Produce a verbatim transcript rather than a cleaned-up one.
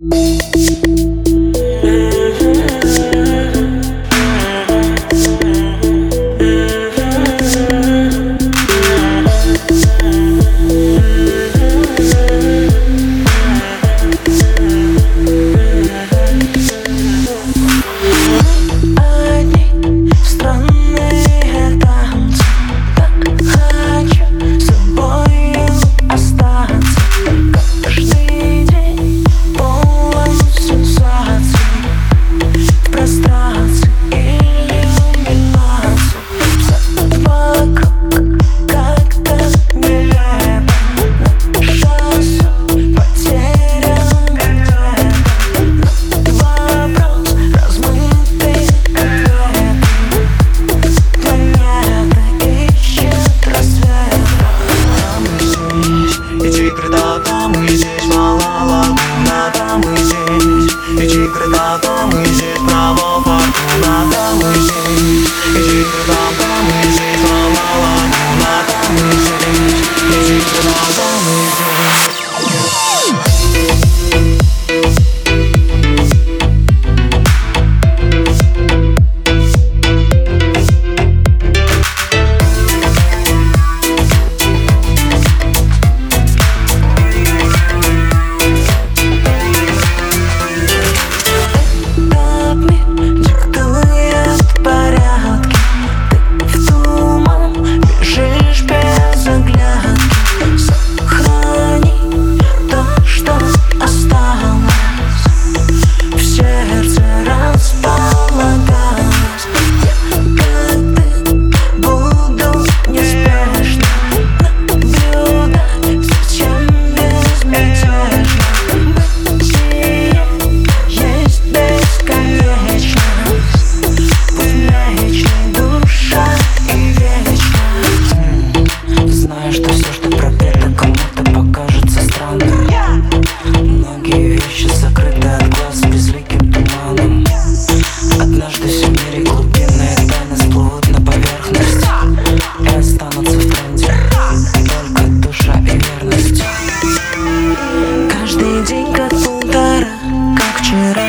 Там и здесь, мала лагуна, там и здесь. Иди крыта, там и здесь, право фортуна, там и здесь. Иди крыта, там и здесь, мала лагуна, там и здесь. Иди крыта, там и здесь. Что все, что пропето, кому-то покажется странным. Многие вещи сокрыты от глаз безликим туманом. Однажды все в мире глубинные тайны всплывут на поверхность и останутся в тренде только душа и верность. Каждый день как полтора, как вчера.